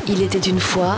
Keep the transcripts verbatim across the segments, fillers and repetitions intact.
Il était une fois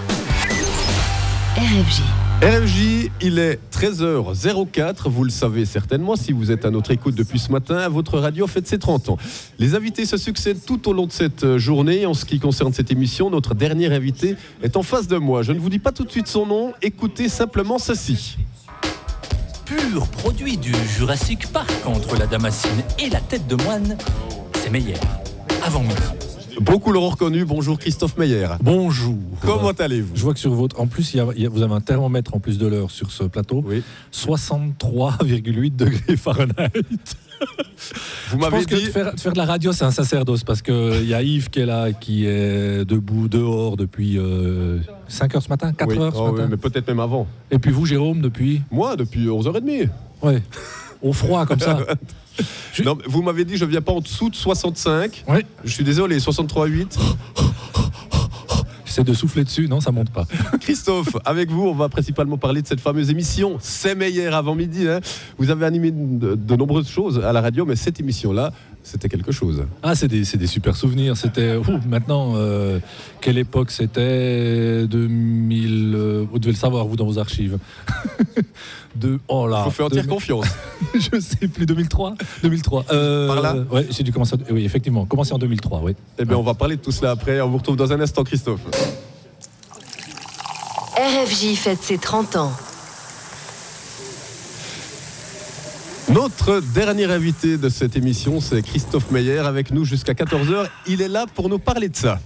R F J. R F J, il est treize heures zéro quatre, vous le savez certainement si vous êtes à notre écoute depuis ce matin, votre radio fête ses trente ans. Les invités se succèdent tout au long de cette journée. En ce qui concerne cette émission, notre dernier invité est en face de moi. Je ne vous dis pas tout de suite son nom, écoutez simplement ceci. Pur produit du Jurassic Park entre la Damascène et la tête de moine, c'est Meyer, avant midi. Beaucoup l'auront reconnu. Bonjour Christophe Meyer. Bonjour. Comment allez-vous ? Je vois que sur votre... En plus, il y a, il y a, vous avez un thermomètre en plus de l'heure sur ce plateau. Oui. soixante-trois virgule huit degrés Fahrenheit. Vous m'avez Je pense dit... que de faire, de faire de la radio, c'est un sacerdoce parce qu'il y a Yves qui est là, qui est debout dehors depuis euh, cinq heures ce matin, quatre oui. heures ce oh, matin. Oui, mais peut-être même avant. Et puis vous, Jérôme, depuis Moi, depuis onze heures trente. Ouais. Au froid comme ça. Je... Non, vous m'avez dit je ne viens pas en dessous de soixante-cinq. Oui. Je suis désolé, soixante-trois virgule huit. J'essaie de souffler dessus, non, ça monte pas. Christophe, avec vous, on va principalement parler de cette fameuse émission C'est Meyer avant midi. Hein. Vous avez animé de, de nombreuses choses à la radio, mais cette émission-là, c'était quelque chose. Ah, c'est des, c'est des super souvenirs. C'était ouh, maintenant, euh, quelle époque c'était deux mille. Euh, vous devez le savoir, vous, dans vos archives. De, oh là. Il faut faire entière de, confiance. Je sais plus, deux mille trois deux mille trois Euh, Par là ouais, j'ai dû commencer. Oui, effectivement, commencer en deux mille trois oui. Eh bien, on va parler de tout cela après. On vous retrouve dans un instant, Christophe. R F J fête ses trente ans. Notre dernier invité de cette émission, c'est Christophe Meyer, avec nous jusqu'à quatorze heures. Il est là pour nous parler de ça.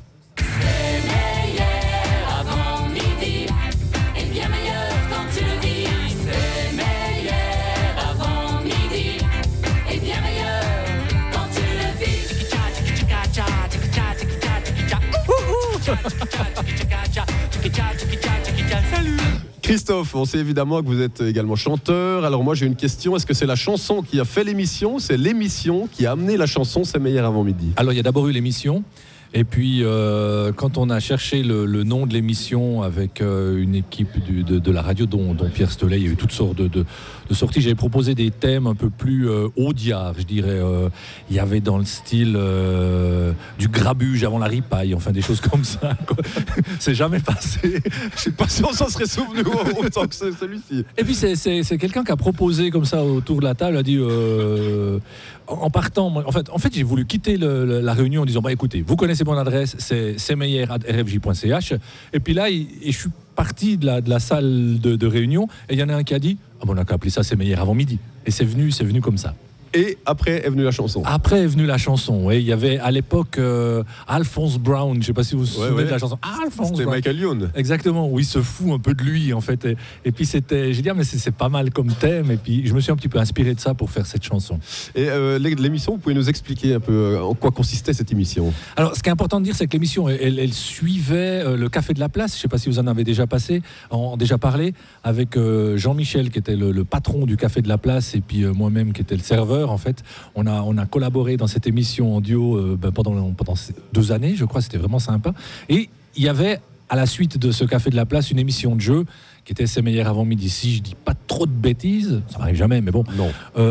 Salut. Christophe, on sait évidemment que vous êtes également chanteur. Alors moi j'ai une question, est-ce que c'est la chanson qui a fait l'émission ou c'est l'émission qui a amené la chanson C'est Meyer avant midi ? Alors il y a d'abord eu l'émission. Et puis, euh, quand on a cherché le, le nom de l'émission avec euh, une équipe du, de, de la radio, dont, dont Pierre Stelet, il y a eu toutes sortes de, de, de sorties. J'avais proposé des thèmes un peu plus euh, audiards, je dirais. Euh, il y avait dans le style euh, du grabuge avant la ripaille, enfin des choses comme ça. Quoi. C'est jamais passé. Je sais pas si on s'en serait souvenu autant que celui-ci. Et puis, c'est, c'est, c'est quelqu'un qui a proposé comme ça autour de la table, a dit... Euh, en partant, en fait, en fait, j'ai voulu quitter le, le, la réunion en disant bah écoutez, vous connaissez mon adresse, c'est c meyer arobase r f j point c h. Et puis là, il, et je suis parti de la, de la salle de, de réunion et il y en a un qui a dit ah, bon, on a qu'à appeler ça C'est Meyer avant midi. Et c'est venu, c'est venu comme ça. Et après est venue la chanson. Après est venue la chanson. Oui, il y avait à l'époque euh, Alphonse Brown. Je ne sais pas si vous vous souvenez ouais, ouais. de la chanson. Alphonse C'était Brown. Michael Youn. Exactement. Oui, il se fout un peu de lui en fait. Et, et puis c'était, j'ai dit ah, mais c'est, c'est pas mal comme thème. Et puis je me suis un petit peu inspiré de ça pour faire cette chanson. Et euh, l'émission, vous pouvez nous expliquer un peu en quoi consistait cette émission ? Alors, ce qui est important de dire, c'est que l'émission, elle, elle suivait euh, le Café de la Place. Je ne sais pas si vous en avez déjà passé, en, déjà parlé, avec euh, Jean-Michel qui était le, le patron du Café de la Place et puis euh, moi-même qui était le serveur en fait. On a, on a collaboré dans cette émission en duo euh, ben, pendant, pendant deux années, je crois, c'était vraiment sympa. Et il y avait, à la suite de ce Café de la Place, une émission de jeu qui était C'est Meyer avant midi. Si je dis pas trop de bêtises, ça m'arrive jamais, mais bon. Non.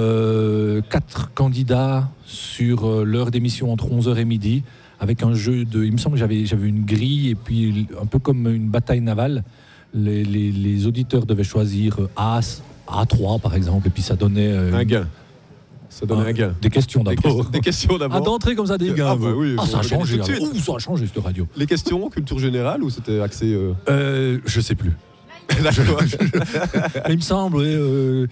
Euh, quatre candidats sur euh, l'heure d'émission entre onze heures et midi, avec un jeu de... Il me semble que j'avais, j'avais une grille, et puis un peu comme une bataille navale, les, les, les auditeurs devaient choisir As, A trois par exemple, et puis ça donnait... Euh, un gain. Ça donnait ah, un gain. Des questions d'abord. Des, que- des questions d'abord. Ah, d'entrée comme ça, des gains. Ah, bah oui, ah ça a changé. Ouh, Ouh, ça a changé cette radio. Les questions, culture générale, ou c'était axé euh... Euh, Je sais plus. D'accord. Il me semble. Euh,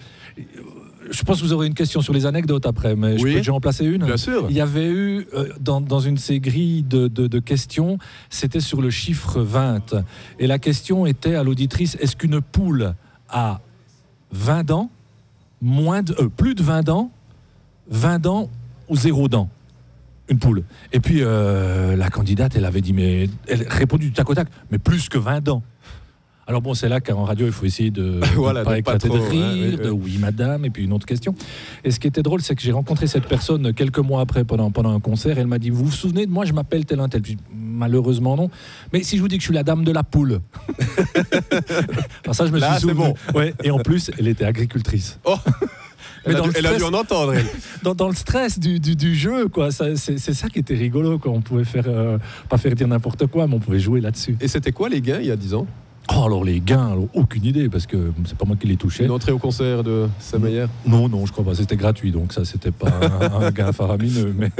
je pense que vous aurez une question sur les anecdotes après, mais oui. Je peux déjà en placer une. Bien sûr. Il y avait eu, euh, dans, dans une de ces grilles de, de, de questions, c'était sur le chiffre vingt. Et la question était à l'auditrice, est-ce qu'une poule a vingt dents, moins de, euh, plus de vingt dents, vingt dents ou zéro dents? Une poule. Et puis euh, la candidate, elle avait dit, mais elle a répondu du tac au tac, mais plus que vingt dents. Alors bon, c'est là qu'en radio, il faut essayer de ne voilà, pas éclater de rire, hein, oui, de oui madame, et puis une autre question. Et ce qui était drôle, c'est que j'ai rencontré cette personne quelques mois après, pendant, pendant un concert, et elle m'a dit, vous vous souvenez de moi, je m'appelle tel un tel. Puis, malheureusement non, mais si je vous dis que je suis la dame de la poule. Alors ça, je me là, suis souvenu. c'est bon. Ouais, et en plus, elle était agricultrice. Oh. Elle, Mais a, dans dû, le elle a dû stress- en entendre. Elle. dans, dans le stress du, du, du jeu, quoi. Ça, c'est, c'est ça qui était rigolo, quoi. On pouvait faire, euh, pas faire dire n'importe quoi, mais on pouvait jouer là-dessus. Et c'était quoi les gains il y a dix ans? Oh, alors les gains, alors, aucune idée, parce que c'est pas moi qui les touchais. Une entrée au concert de Saint-Meyer? Non, non, je crois pas. C'était gratuit, donc ça, c'était pas un, un gain faramineux. Mais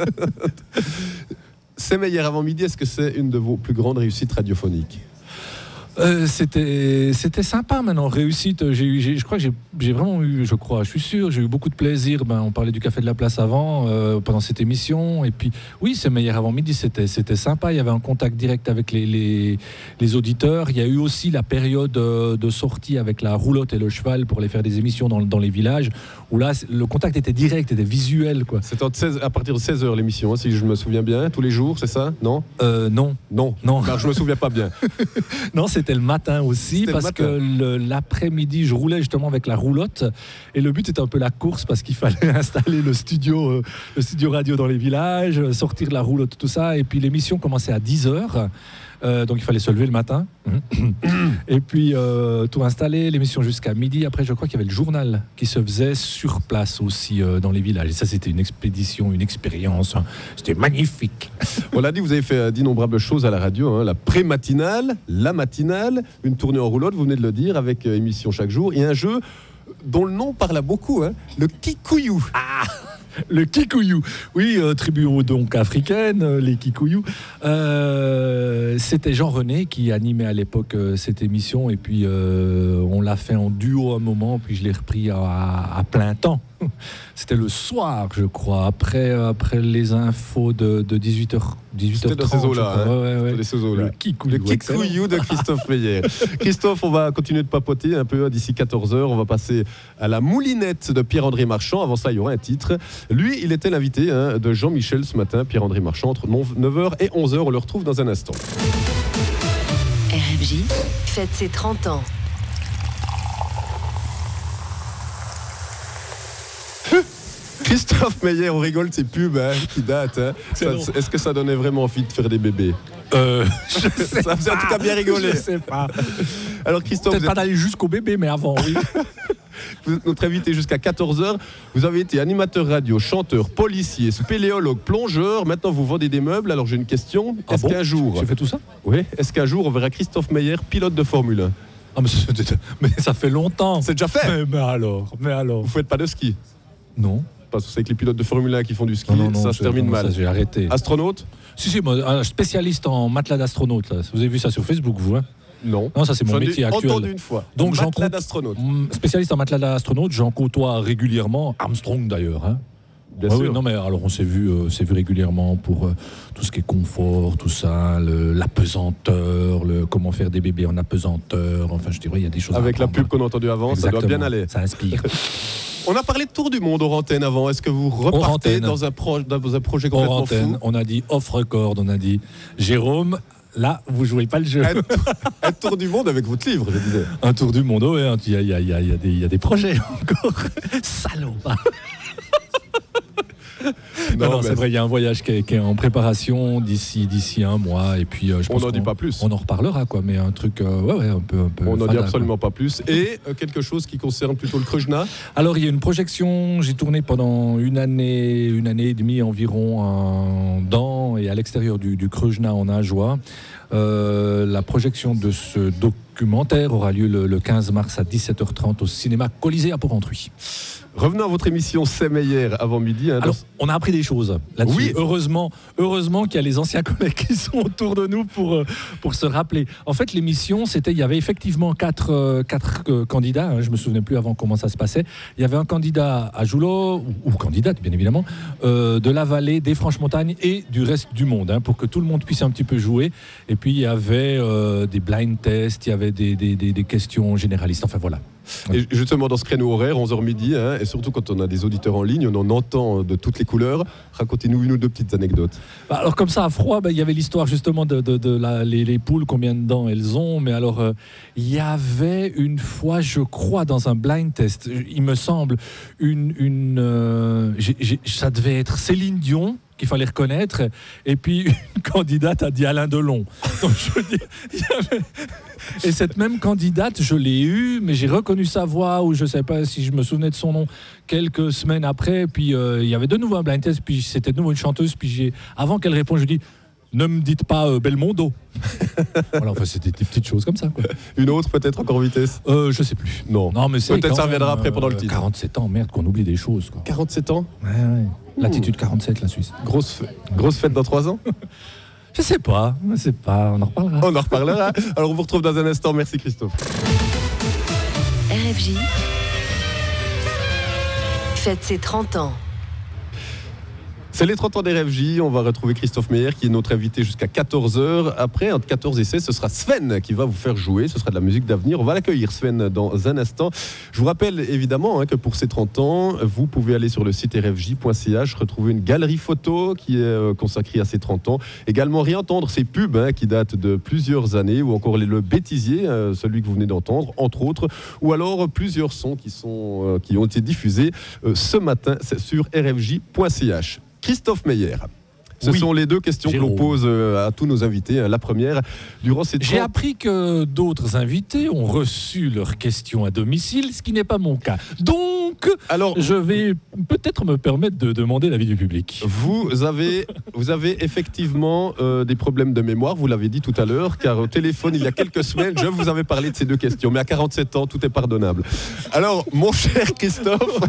Saint-Meyer avant midi, est-ce que c'est une de vos plus grandes réussites radiophoniques? Euh, c'était, c'était sympa maintenant, réussite. J'ai eu, j'ai, je crois que j'ai, j'ai vraiment eu, je crois, je suis sûr, j'ai eu beaucoup de plaisir. Ben, on parlait du Café de la Place avant, euh, pendant cette émission. Et puis, oui, c'est meilleur avant midi, c'était, c'était sympa. Il y avait un contact direct avec les, les, les auditeurs. Il y a eu aussi la période euh, de sortie avec la roulotte et le cheval pour aller faire des émissions dans, dans les villages, où là, le contact était direct, était visuel, quoi. C'est entre seize, à partir de seize heures l'émission, hein, si je me souviens bien, tous les jours, c'est ça? Non? Euh, non. Non. Non. Alors, je me souviens pas bien. Non, c'était le matin aussi, C'était le parce matin. que le- l'après-midi, je roulais justement avec la roulotte, et le but était un peu la course, parce qu'il fallait installer le studio, euh, le studio radio dans les villages, euh, sortir la roulotte, tout ça, et puis l'émission commençait à dix heures, euh, donc il fallait se lever le matin, et puis euh, tout installer, l'émission jusqu'à midi. Après, je crois qu'il y avait le journal qui se faisait sur place aussi euh, dans les villages, et ça, c'était une expédition, une expérience, hein. C'était magnifique. On l'a dit, vous avez fait euh, d'innombrables choses à la radio, hein, la pré-matinale, la matinale, une tournée en roulotte, vous venez de le dire, avec euh, émission chaque jour, et un jeu dont le nom parle à beaucoup, hein, le Kikuyu. Le Kikuyu, oui, euh, tribu donc africaine, euh, les Kikuyu. Euh, c'était Jean René qui animait à l'époque euh, cette émission, et puis euh, on l'a fait en duo un moment, puis je l'ai repris à, à plein temps. C'était le soir, je crois, après, après les infos de, de dix-huit heures, dix-huit heures C'était dans trente. ces eaux-là, je crois. hein. Ouais, ouais, ouais. De ces eaux-là. Le Kikuyu, Le excellent. Kikuyu de Christophe Meyer. Christophe, on va continuer de papoter un peu, hein, d'ici quatorze heures. On va passer à la moulinette de Pierre-André Marchand. Avant ça, il y aura un titre. Lui, il était l'invité, hein, de Jean-Michel ce matin, Pierre-André Marchand, entre neuf heures et onze heures. On le retrouve dans un instant. R F J fête ses trente ans. Christophe Meyer, on rigole de ces pubs, hein, qui datent, hein. C'est Ça- long. Est-ce que ça donnait vraiment envie de faire des bébés? Euh, je sais Ça faisait en tout cas bien rigoler. Je sais pas. Alors Christophe, Peut-être vous pas êtes, d'aller jusqu'au bébé, mais avant, oui. vous êtes notre invité jusqu'à quatorze heures. Vous avez été animateur radio, chanteur, policier, spéléologue, plongeur. Maintenant, vous vendez des meubles. Alors j'ai une question. Ah Est-ce bon qu'un jour, J'ai fait tout ça? oui, est-ce qu'un jour on verra Christophe Meyer, pilote de Formule un? Ah, mais, c'est- mais ça fait longtemps. C'est déjà fait. Mais, mais alors, mais alors. Vous faites pas de ski? Non. Parce que c'est que les pilotes de Formule un qui font du ski, Non, non, non, ça se je- termine non, mal. ça, j'ai arrêté. Astronaute? Si, si, moi, un spécialiste en matelas d'astronaute. Là. Vous avez vu ça sur Facebook, vous, hein? Non. Non, ça, c'est mon J'en ai métier actuel. entendu une fois. Donc, j'en Matelas compte- d'astronaute. Mm, Spécialiste en matelas d'astronaute, j'en côtoie régulièrement. Armstrong, d'ailleurs. Hein. Bien Ouais, sûr. oui, non, mais alors, on s'est vu, euh, s'est vu régulièrement pour euh, tout ce qui est confort, tout ça, le- l'apesanteur, le, comment faire des bébés en apesanteur. Enfin, je dirais, il y a des choses à Avec la apprendre. pub qu'on a entendue avant, ça doit Exactement. bien aller. Ça inspire. On a parlé de Tour du Monde hors antenne avant. Est-ce que vous repartez antenne. dans un, pro- dans un projet Hors complètement antenne, fou? on a dit off record, on a dit Jérôme, là, vous jouez pas le jeu. un, un Tour du Monde avec votre livre, je disais. Un tour du monde, ouais, il y a, il y a- il y a- il y a des- il y a des projets encore. Salaud. Non, non, mais c'est vrai, il y a un voyage qui est, qui est en préparation d'ici, d'ici un mois, et puis euh, je On pense n'en dit qu'on- pas plus. On en reparlera, quoi, mais un truc, euh, ouais, ouais, un peu, un peu. On n'en dit fada, absolument pas plus. Et euh, quelque chose qui concerne plutôt le Krujna. quoi. Alors, il y a une projection. J'ai tourné pendant une année, une année et demie environ en- dans et à l'extérieur du, du Krujna en Ajoie. Euh, la projection de ce documentaire aura lieu le, le quinze mars à dix-sept heures trente au cinéma Colisée à Port-Entruy. Revenons à votre émission C'est Meyer avant midi. hein, Alors, dans- on a appris des choses là-dessus. Oui. Heureusement, heureusement qu'il y a les anciens collègues qui sont autour de nous pour, euh, pour se rappeler. En fait, l'émission, c'était, il y avait effectivement quatre, euh, quatre euh, candidats. Hein, je ne me souvenais plus avant comment ça se passait. Il y avait un candidat à Joulot, ou, ou candidate, bien évidemment, euh, de la vallée, des Franches-Montagnes et du reste du monde, hein, pour que tout le monde puisse un petit peu jouer. Et puis, il y avait euh, des blind tests, il y avait des, des, des, des questions généralistes. Enfin, voilà. Et justement, dans ce créneau horaire, onze heures midi, hein, et surtout quand on a des auditeurs en ligne, on en entend de toutes les couleurs. Racontez-nous une ou deux petites anecdotes. Bah, alors comme ça à froid, bah, il y avait l'histoire justement de, de, de la, les, les poules, combien de dents elles ont. Mais alors euh, il y avait une fois, je crois, dans un blind test, il me semble, une, une euh, j'ai- j'ai- ça devait être Céline Dion qu'il fallait reconnaître. Et puis une candidate a dit Alain Delon. Donc je veux dire, il y avait... Et cette même candidate, je l'ai eue, mais j'ai reconnu sa voix, ou je ne sais pas si je me souvenais de son nom, quelques semaines après. Puis euh, il y avait de nouveau un blind test, puis c'était de nouveau une chanteuse. Puis j'ai, avant qu'elle réponde, je lui dis ne me dites pas euh, Belmondo. Voilà, enfin, c'était des petites choses comme ça, quoi. Une autre, peut-être encore en vitesse euh, Je sais plus. Non. Non, mais c'est peut-être ça reviendra même, après pendant le euh, titre. quarante-sept ans, merde, qu'on oublie des choses, quoi. quarante-sept ans Ouais, ouais. Latitude quarante-sept, la Suisse. Grosse, fête. Grosse fête dans trois ans. Je sais pas, je sais pas, on en reparlera. On en reparlera. Alors on vous retrouve dans un instant. Merci Christophe. R F J fête ses trente ans. C'est les trente ans des R F J. On va retrouver Christophe Meyer qui est notre invité jusqu'à quatorze heures. Après, entre quatorze et seize, ce sera Sven qui va vous faire jouer. Ce sera de la musique d'avenir. On va l'accueillir, Sven, dans un instant. Je vous rappelle évidemment hein, que pour ces trente ans, vous pouvez aller sur le site r f j point c h, retrouver une galerie photo qui est euh, consacrée à ces trente ans. Également, réentendre ces pubs hein, qui datent de plusieurs années, ou encore les, le bêtisier, euh, celui que vous venez d'entendre, entre autres, ou alors euh, plusieurs sons qui, sont, euh, qui ont été diffusés euh, ce matin sur r f j point c h. Christophe Meyer. Ce oui. sont les deux questions Jérôme. que l'on pose à tous nos invités. La première, durant ces J'ai trente... appris que d'autres invités ont reçu leurs questions à domicile, ce qui n'est pas mon cas. Donc, Alors, je vais peut-être me permettre de demander l'avis du public. Vous avez, vous avez effectivement euh, des problèmes de mémoire, vous l'avez dit tout à l'heure, car au téléphone, il y a quelques semaines, je vous avais parlé de ces deux questions. Mais à quarante-sept ans, tout est pardonnable. Alors, mon cher Christophe...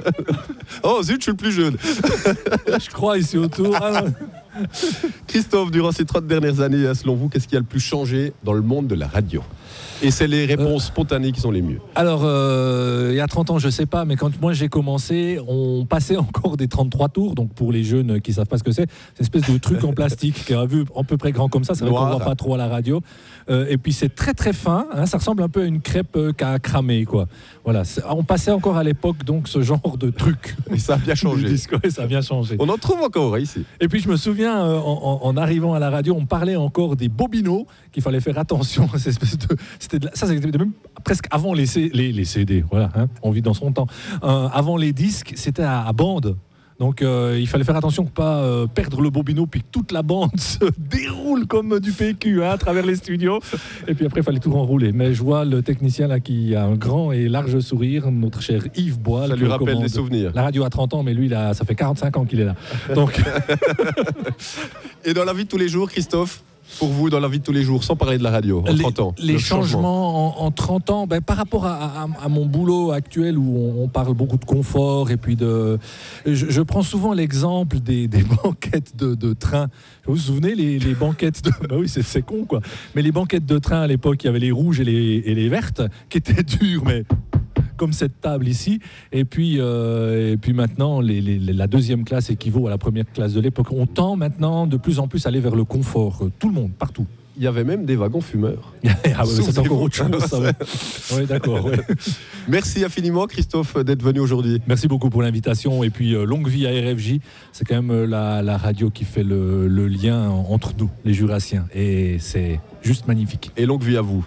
oh zut, je suis le plus jeune. Je crois ici autour... Ah, Christophe, durant ces trente dernières années, selon vous, qu'est-ce qui a le plus changé dans le monde de la radio ? Et c'est les réponses euh, spontanées qui sont les mieux. Alors, euh, il y a trente ans, je ne sais pas, mais quand moi j'ai commencé, on passait encore des trente-trois tours. Donc pour les jeunes qui ne savent pas ce que c'est, c'est une espèce de truc en plastique qui a vu à peu près grand comme ça. C'est vrai qu'on ne voit pas trop à la radio. Euh, et puis c'est très très fin. Hein, ça ressemble un peu à une crêpe euh, qui a cramé, quoi. Voilà, on passait encore à l'époque donc ce genre de truc. Et ça a bien changé. Disco, ça a bien changé. On en trouve encore ici. Et puis je me souviens, euh, en, en, en arrivant à la radio, on parlait encore des bobineaux, qu'il fallait faire attention à ces espèces de... C'était de la... Ça, c'était même presque avant les, C... les, les C D, voilà, hein, on vit dans son temps. Euh, avant les disques, c'était à, à bande. Donc euh, il fallait faire attention de ne pas euh, perdre le bobino, puis que toute la bande se déroule comme du P Q hein, à travers les studios. Et puis après, il fallait tout renrouler. Mais je vois le technicien là qui a un grand et large sourire, notre cher Yves Bois. Ça lui rappelle des souvenirs. La radio a trente ans, mais lui, là, ça fait quarante-cinq ans qu'il est là. Donc... Et dans la vie de tous les jours, Christophe, pour vous, dans la vie de tous les jours, sans parler de la radio, en les, trente ans Les changements changement. en, en trente ans, ben, par rapport à, à, à mon boulot actuel où on, on parle beaucoup de confort et puis de... Je, je prends souvent l'exemple des, des banquettes de, de train. Vous vous souvenez, les, les banquettes de... Ben oui, c'est, c'est con, quoi. Mais les banquettes de train, à l'époque, il y avait les rouges et les, et les vertes, qui étaient dures, mais... comme cette table ici, et puis, euh, et puis maintenant, les, les, la deuxième classe équivaut à la première classe de l'époque. On tend maintenant de plus en plus à aller vers le confort, tout le monde, partout. Il y avait même des wagons fumeurs. Ah ouais, c'est encore autre chose, ça. Ouais. Oui, d'accord. Ouais. Merci infiniment, Christophe, d'être venu aujourd'hui. Merci beaucoup pour l'invitation, et puis euh, longue vie à R F J. C'est quand même euh, la, la radio qui fait le, le lien entre nous, les Jurassiens, et c'est juste magnifique. Et longue vie à vous.